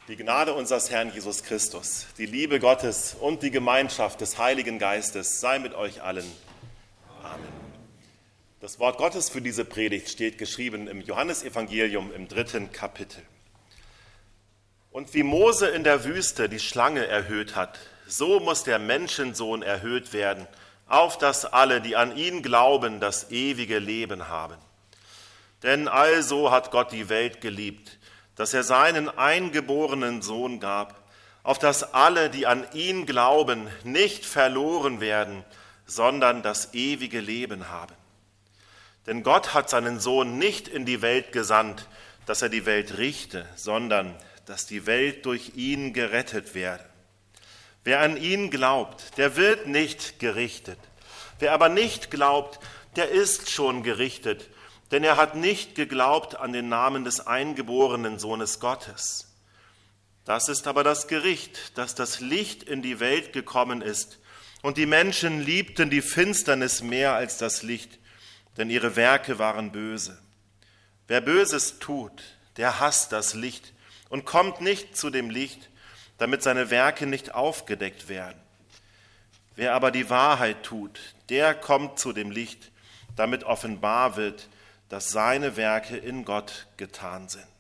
Die Gnade unseres Herrn Jesus Christus, die Liebe Gottes und die Gemeinschaft des Heiligen Geistes sei mit euch allen. Amen. Das Wort Gottes für diese Predigt steht geschrieben im Johannesevangelium im 3. Kapitel. Und wie Mose in der Wüste die Schlange erhöht hat, so muss der Menschensohn erhöht werden, auf dass alle, die an ihn glauben, das ewige Leben haben. Denn also hat Gott die Welt geliebt, dass er seinen eingeborenen Sohn gab, auf dass alle, die an ihn glauben, nicht verloren werden, sondern das ewige Leben haben. Denn Gott hat seinen Sohn nicht in die Welt gesandt, dass er die Welt richte, sondern dass die Welt durch ihn gerettet werde. Wer an ihn glaubt, der wird nicht gerichtet. Wer aber nicht glaubt, der ist schon gerichtet, denn er hat nicht geglaubt an den Namen des eingeborenen Sohnes Gottes. Das ist aber das Gericht, dass das Licht in die Welt gekommen ist, und die Menschen liebten die Finsternis mehr als das Licht, denn ihre Werke waren böse. Wer Böses tut, der hasst das Licht und kommt nicht zu dem Licht, damit seine Werke nicht aufgedeckt werden. Wer aber die Wahrheit tut, der kommt zu dem Licht, damit offenbar wird, dass seine Werke in Gott getan sind.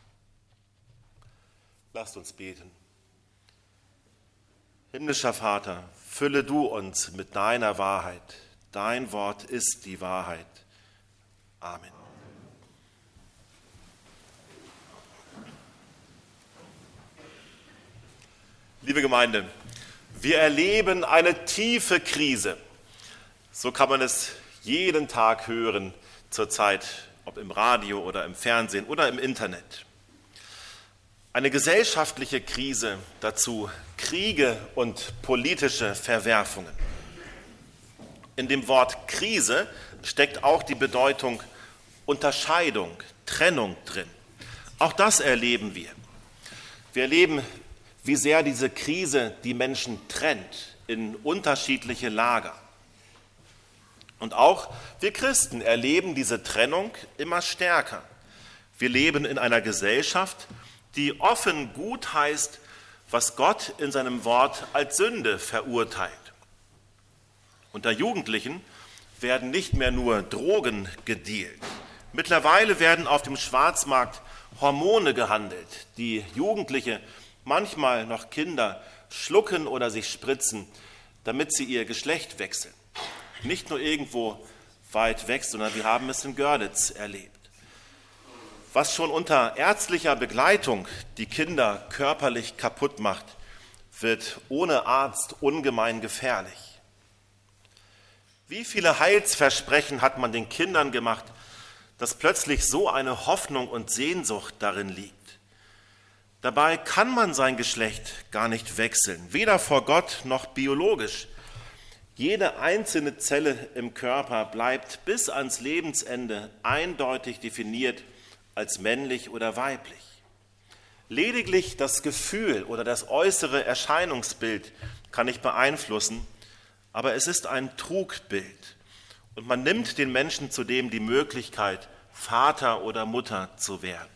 Lasst uns beten. Himmlischer Vater, fülle du uns mit deiner Wahrheit. Dein Wort ist die Wahrheit. Amen. Liebe Gemeinde, wir erleben eine tiefe Krise. So kann man es jeden Tag hören zurzeit, ob im Radio oder im Fernsehen oder im Internet. Eine gesellschaftliche Krise, dazu Kriege und politische Verwerfungen. In dem Wort Krise steckt auch die Bedeutung Unterscheidung, Trennung drin. Auch das erleben wir. Wir erleben, wie sehr diese Krise die Menschen trennt in unterschiedliche Lager. Und auch wir Christen erleben diese Trennung immer stärker. Wir leben in einer Gesellschaft, die offen gutheißt, was Gott in seinem Wort als Sünde verurteilt. Unter Jugendlichen werden nicht mehr nur Drogen gedealt. Mittlerweile werden auf dem Schwarzmarkt Hormone gehandelt, die Jugendliche, manchmal noch Kinder, schlucken oder sich spritzen, damit sie ihr Geschlecht wechseln. Nicht nur irgendwo weit weg, sondern wir haben es in Görlitz erlebt. Was schon unter ärztlicher Begleitung die Kinder körperlich kaputt macht, wird ohne Arzt ungemein gefährlich. Wie viele Heilsversprechen hat man den Kindern gemacht, dass plötzlich so eine Hoffnung und Sehnsucht darin liegt? Dabei kann man sein Geschlecht gar nicht wechseln, weder vor Gott noch biologisch. Jede einzelne Zelle im Körper bleibt bis ans Lebensende eindeutig definiert als männlich oder weiblich. Lediglich das Gefühl oder das äußere Erscheinungsbild kann ich beeinflussen, aber es ist ein Trugbild und man nimmt den Menschen zudem die Möglichkeit, Vater oder Mutter zu werden.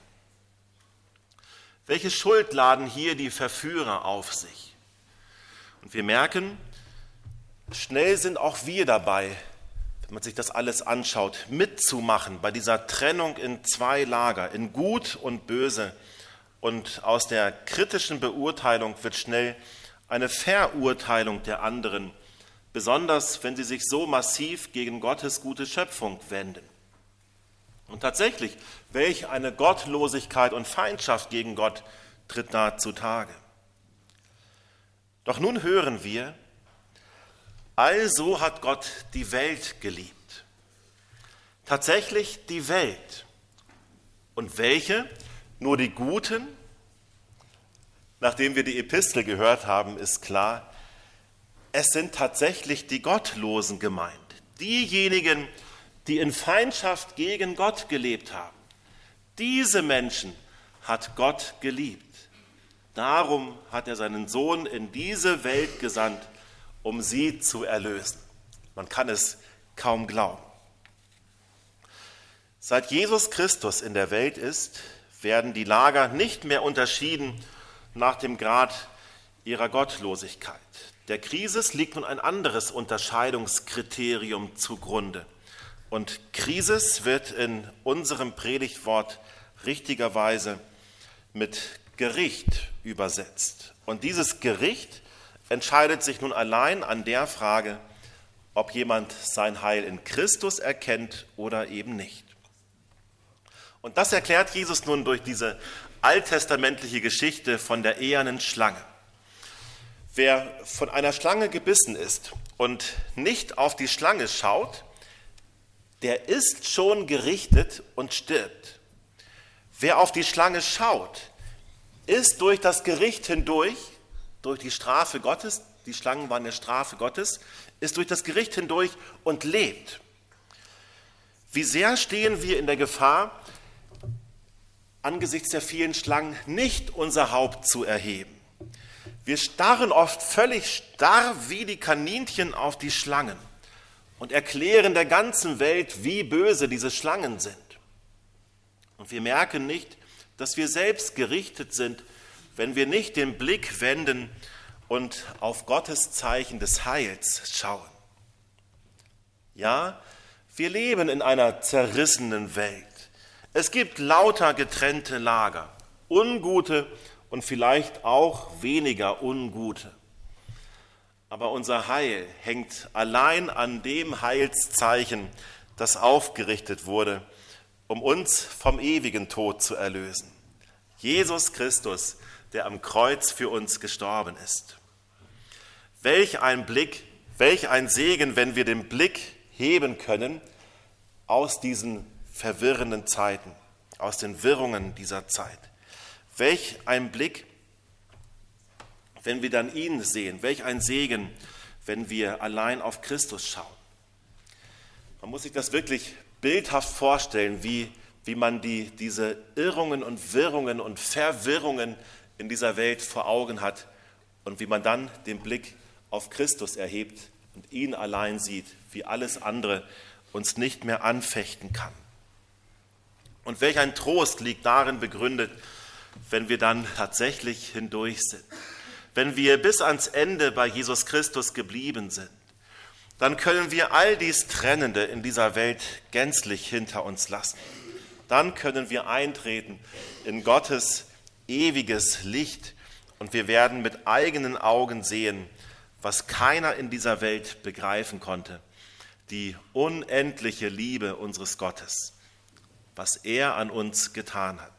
Welche Schuld laden hier die Verführer auf sich? Und wir merken, schnell sind auch wir dabei, wenn man sich das alles anschaut, mitzumachen bei dieser Trennung in zwei Lager, in Gut und Böse. Und aus der kritischen Beurteilung wird schnell eine Verurteilung der anderen, besonders wenn sie sich so massiv gegen Gottes gute Schöpfung wenden. Und tatsächlich, welch eine Gottlosigkeit und Feindschaft gegen Gott tritt da zutage. Doch nun hören wir, also hat Gott die Welt geliebt. Tatsächlich die Welt. Und welche? Nur die Guten? Nachdem wir die Epistel gehört haben, ist klar, es sind tatsächlich die Gottlosen gemeint. Diejenigen, die in Feindschaft gegen Gott gelebt haben. Diese Menschen hat Gott geliebt. Darum hat er seinen Sohn in diese Welt gesandt, um sie zu erlösen. Man kann es kaum glauben. Seit Jesus Christus in der Welt ist, werden die Lager nicht mehr unterschieden, nach dem Grad ihrer Gottlosigkeit. Der Krisis liegt nun ein anderes Unterscheidungskriterium zugrunde. Und Krisis wird in unserem Predigtwort richtigerweise mit Gericht übersetzt. Und dieses Gericht entscheidet sich nun allein an der Frage, ob jemand sein Heil in Christus erkennt oder eben nicht. Und das erklärt Jesus nun durch diese alttestamentliche Geschichte von der ehernen Schlange. Wer von einer Schlange gebissen ist und nicht auf die Schlange schaut, der ist schon gerichtet und stirbt. Wer auf die Schlange schaut, ist durch das Gericht hindurch, durch die Strafe Gottes, die Schlangen waren eine Strafe Gottes, ist durch das Gericht hindurch und lebt. Wie sehr stehen wir in der Gefahr, angesichts der vielen Schlangen nicht unser Haupt zu erheben. Wir starren oft völlig starr wie die Kaninchen auf die Schlangen und erklären der ganzen Welt, wie böse diese Schlangen sind. Und wir merken nicht, dass wir selbst gerichtet sind, wenn wir nicht den Blick wenden und auf Gottes Zeichen des Heils schauen. Ja, wir leben in einer zerrissenen Welt. Es gibt lauter getrennte Lager, ungute und vielleicht auch weniger ungute. Aber unser Heil hängt allein an dem Heilszeichen, das aufgerichtet wurde, um uns vom ewigen Tod zu erlösen. Jesus Christus, der am Kreuz für uns gestorben ist. Welch ein Blick, welch ein Segen, wenn wir den Blick heben können aus diesen verwirrenden Zeiten, aus den Wirrungen dieser Zeit. Welch ein Blick, wenn wir dann ihn sehen, welch ein Segen, wenn wir allein auf Christus schauen. Man muss sich das wirklich bildhaft vorstellen, wie man diese Irrungen und Wirrungen und Verwirrungen in dieser Welt vor Augen hat und wie man dann den Blick auf Christus erhebt und ihn allein sieht, wie alles andere uns nicht mehr anfechten kann. Und welch ein Trost liegt darin begründet, wenn wir dann tatsächlich hindurch sind. Wenn wir bis ans Ende bei Jesus Christus geblieben sind, dann können wir all dies Trennende in dieser Welt gänzlich hinter uns lassen. Dann können wir eintreten in Gottes ewiges Licht und wir werden mit eigenen Augen sehen, was keiner in dieser Welt begreifen konnte, die unendliche Liebe unseres Gottes, was er an uns getan hat.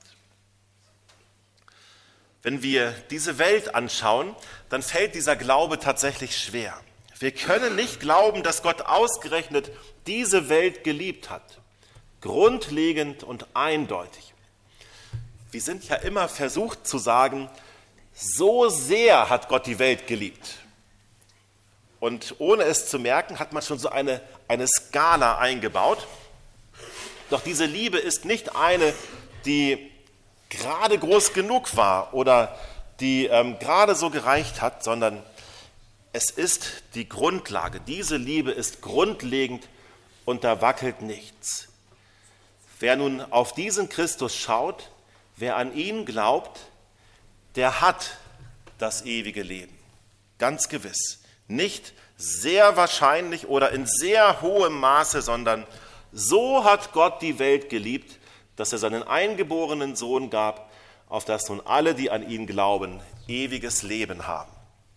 Wenn wir diese Welt anschauen, dann fällt dieser Glaube tatsächlich schwer. Wir können nicht glauben, dass Gott ausgerechnet diese Welt geliebt hat. Grundlegend und eindeutig. Wir sind ja immer versucht zu sagen, so sehr hat Gott die Welt geliebt. Und ohne es zu merken, hat man schon so eine Skala eingebaut. Doch diese Liebe ist nicht eine, die gerade groß genug war oder die gerade so gereicht hat, sondern es ist die Grundlage. Diese Liebe ist grundlegend und da wackelt nichts. Wer nun auf diesen Christus schaut, wer an ihn glaubt, der hat das ewige Leben. Ganz gewiss. Nicht sehr wahrscheinlich oder in sehr hohem Maße, sondern so hat Gott die Welt geliebt, dass er seinen eingeborenen Sohn gab, auf das nun alle, die an ihn glauben, ewiges Leben haben.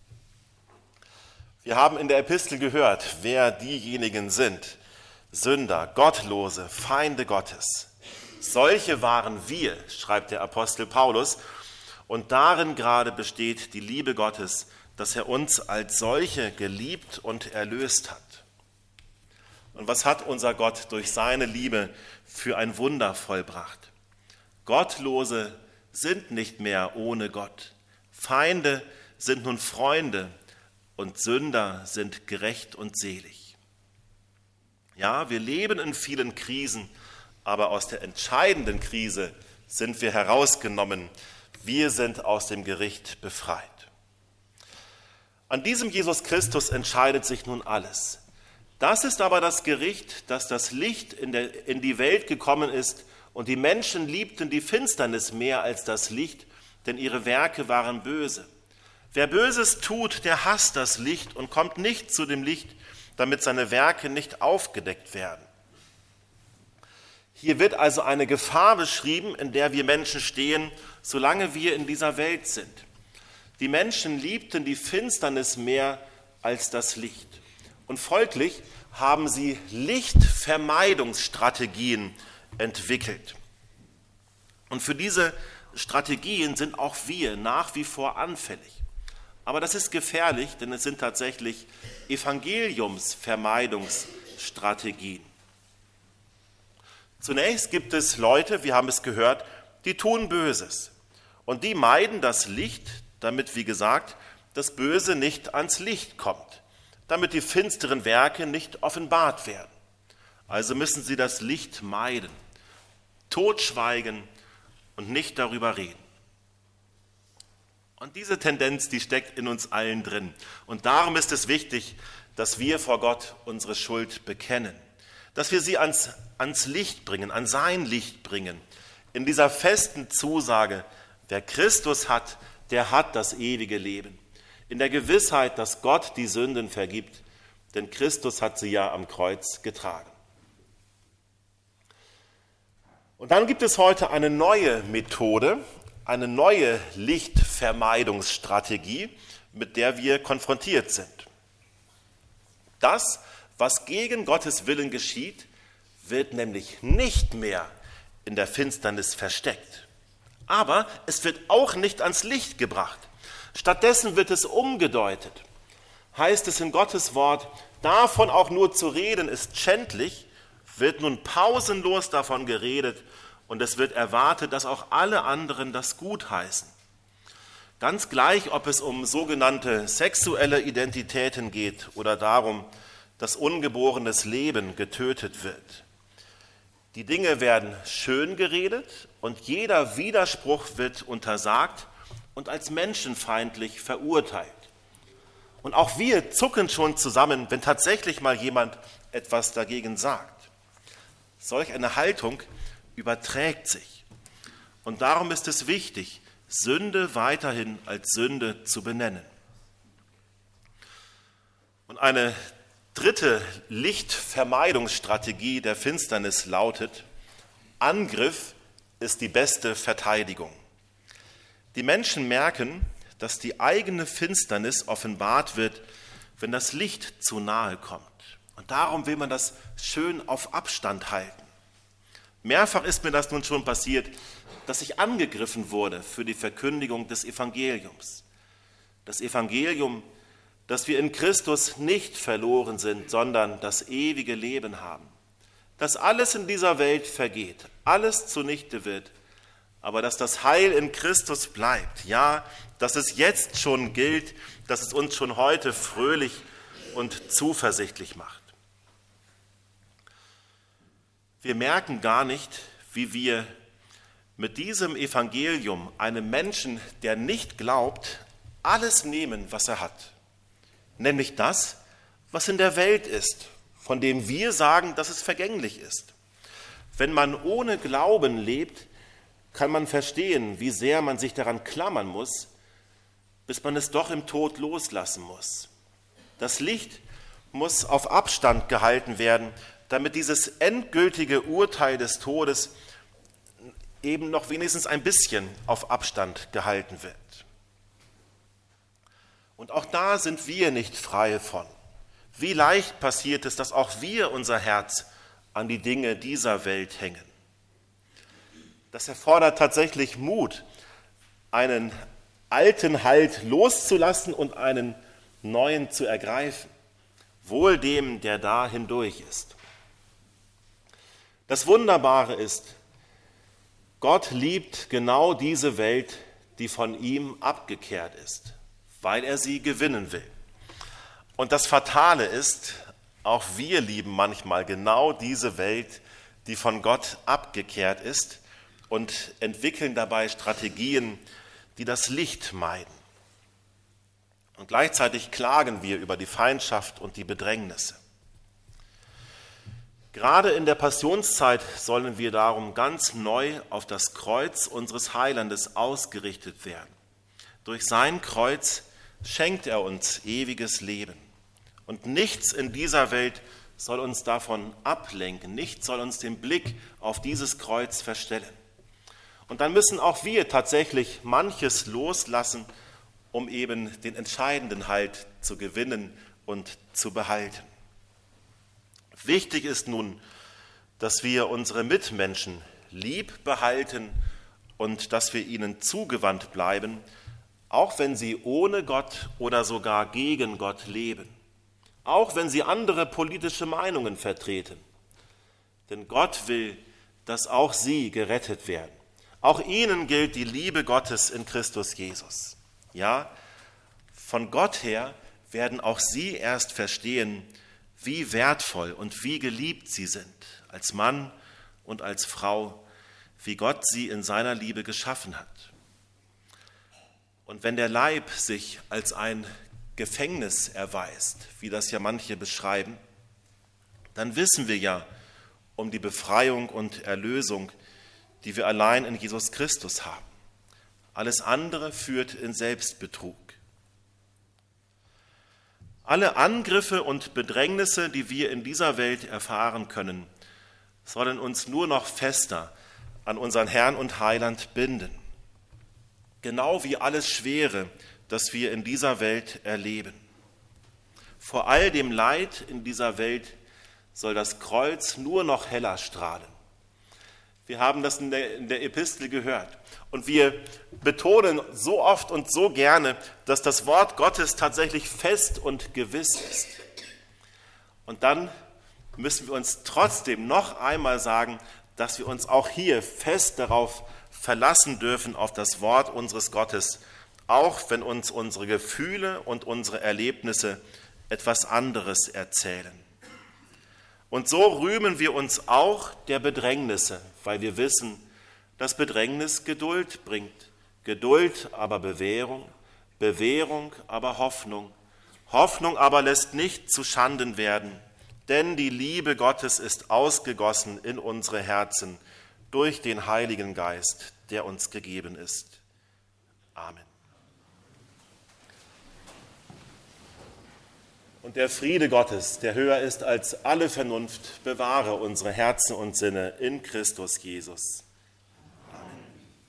Wir haben in der Epistel gehört, wer diejenigen sind, Sünder, Gottlose, Feinde Gottes. Solche waren wir, schreibt der Apostel Paulus, und darin gerade besteht die Liebe Gottes, dass er uns als solche geliebt und erlöst hat. Und was hat unser Gott durch seine Liebe für ein Wunder vollbracht? Gottlose sind nicht mehr ohne Gott. Feinde sind nun Freunde und Sünder sind gerecht und selig. Ja, wir leben in vielen Krisen, aber aus der entscheidenden Krise sind wir herausgenommen. Wir sind aus dem Gericht befreit. An diesem Jesus Christus entscheidet sich nun alles. Das ist aber das Gericht, dass das Licht in die Welt gekommen ist und die Menschen liebten die Finsternis mehr als das Licht, denn ihre Werke waren böse. Wer Böses tut, der hasst das Licht und kommt nicht zu dem Licht, damit seine Werke nicht aufgedeckt werden. Hier wird also eine Gefahr beschrieben, in der wir Menschen stehen, solange wir in dieser Welt sind. Die Menschen liebten die Finsternis mehr als das Licht. Und folglich haben sie Lichtvermeidungsstrategien entwickelt. Und für diese Strategien sind auch wir nach wie vor anfällig. Aber das ist gefährlich, denn es sind tatsächlich Evangeliumsvermeidungsstrategien. Zunächst gibt es Leute, wir haben es gehört, die tun Böses. Und die meiden das Licht, damit, wie gesagt, das Böse nicht ans Licht kommt, damit die finsteren Werke nicht offenbart werden. Also müssen sie das Licht meiden, totschweigen und nicht darüber reden. Und diese Tendenz, die steckt in uns allen drin. Und darum ist es wichtig, dass wir vor Gott unsere Schuld bekennen, dass wir sie ans Licht bringen, an sein Licht bringen, in dieser festen Zusage, wer Christus hat, der hat das ewige Leben. In der Gewissheit, dass Gott die Sünden vergibt, denn Christus hat sie ja am Kreuz getragen. Und dann gibt es heute eine neue Methode, eine neue Lichtvermeidungsstrategie, mit der wir konfrontiert sind. Das, was gegen Gottes Willen geschieht, wird nämlich nicht mehr in der Finsternis versteckt. Aber es wird auch nicht ans Licht gebracht. Stattdessen wird es umgedeutet. Heißt es in Gottes Wort, davon auch nur zu reden ist schändlich, wird nun pausenlos davon geredet und es wird erwartet, dass auch alle anderen das gutheißen. Ganz gleich, ob es um sogenannte sexuelle Identitäten geht oder darum, dass ungeborenes Leben getötet wird. Die Dinge werden schön geredet und jeder Widerspruch wird untersagt und als menschenfeindlich verurteilt. Und auch wir zucken schon zusammen, wenn tatsächlich mal jemand etwas dagegen sagt. Solch eine Haltung überträgt sich. Und darum ist es wichtig, Sünde weiterhin als Sünde zu benennen. Und eine dritte Lichtvermeidungsstrategie der Finsternis lautet: Angriff ist die beste Verteidigung. Die Menschen merken, dass die eigene Finsternis offenbart wird, wenn das Licht zu nahe kommt. Und darum will man das schön auf Abstand halten. Mehrfach ist mir das nun schon passiert, dass ich angegriffen wurde für die Verkündigung des Evangeliums. Das Evangelium, dass wir in Christus nicht verloren sind, sondern das ewige Leben haben. Dass alles in dieser Welt vergeht, alles zunichte wird, aber dass das Heil in Christus bleibt. Ja, dass es jetzt schon gilt, dass es uns schon heute fröhlich und zuversichtlich macht. Wir merken gar nicht, wie wir mit diesem Evangelium einem Menschen, der nicht glaubt, alles nehmen, was er hat. Nämlich das, was in der Welt ist, von dem wir sagen, dass es vergänglich ist. Wenn man ohne Glauben lebt, kann man verstehen, wie sehr man sich daran klammern muss, bis man es doch im Tod loslassen muss. Das Licht muss auf Abstand gehalten werden, damit dieses endgültige Urteil des Todes eben noch wenigstens ein bisschen auf Abstand gehalten wird. Und auch da sind wir nicht frei von. Wie leicht passiert es, dass auch wir unser Herz an die Dinge dieser Welt hängen. Das erfordert tatsächlich Mut, einen alten Halt loszulassen und einen neuen zu ergreifen. Wohl dem, der da hindurch ist. Das Wunderbare ist, Gott liebt genau diese Welt, die von ihm abgekehrt ist, weil er sie gewinnen will. Und das Fatale ist, auch wir lieben manchmal genau diese Welt, die von Gott abgekehrt ist und entwickeln dabei Strategien, die das Licht meiden. Und gleichzeitig klagen wir über die Feindschaft und die Bedrängnisse. Gerade in der Passionszeit sollen wir darum ganz neu auf das Kreuz unseres Heilandes ausgerichtet werden. Durch sein Kreuz schenkt er uns ewiges Leben. Und nichts in dieser Welt soll uns davon ablenken, nichts soll uns den Blick auf dieses Kreuz verstellen. Und dann müssen auch wir tatsächlich manches loslassen, um eben den entscheidenden Halt zu gewinnen und zu behalten. Wichtig ist nun, dass wir unsere Mitmenschen lieb behalten und dass wir ihnen zugewandt bleiben, auch wenn sie ohne Gott oder sogar gegen Gott leben, auch wenn sie andere politische Meinungen vertreten. Denn Gott will, dass auch sie gerettet werden. Auch ihnen gilt die Liebe Gottes in Christus Jesus. Ja, von Gott her werden auch sie erst verstehen, wie wertvoll und wie geliebt sie sind, als Mann und als Frau, wie Gott sie in seiner Liebe geschaffen hat. Und wenn der Leib sich als ein Gefängnis erweist, wie das ja manche beschreiben, dann wissen wir ja um die Befreiung und Erlösung, die wir allein in Jesus Christus haben. Alles andere führt in Selbstbetrug. Alle Angriffe und Bedrängnisse, die wir in dieser Welt erfahren können, sollen uns nur noch fester an unseren Herrn und Heiland binden. Genau wie alles Schwere, das wir in dieser Welt erleben. Vor all dem Leid in dieser Welt soll das Kreuz nur noch heller strahlen. Wir haben das in der Epistel gehört. Und wir betonen so oft und so gerne, dass das Wort Gottes tatsächlich fest und gewiss ist. Und dann müssen wir uns trotzdem noch einmal sagen, dass wir uns auch hier fest darauf verlassen dürfen, auf das Wort unseres Gottes, auch wenn uns unsere Gefühle und unsere Erlebnisse etwas anderes erzählen. Und so rühmen wir uns auch der Bedrängnisse, weil wir wissen, dass Bedrängnis Geduld bringt. Geduld aber Bewährung, Bewährung aber Hoffnung. Hoffnung aber lässt nicht zu Schanden werden, denn die Liebe Gottes ist ausgegossen in unsere Herzen durch den Heiligen Geist, der uns gegeben ist. Amen. Und der Friede Gottes, der höher ist als alle Vernunft, bewahre unsere Herzen und Sinne in Christus Jesus.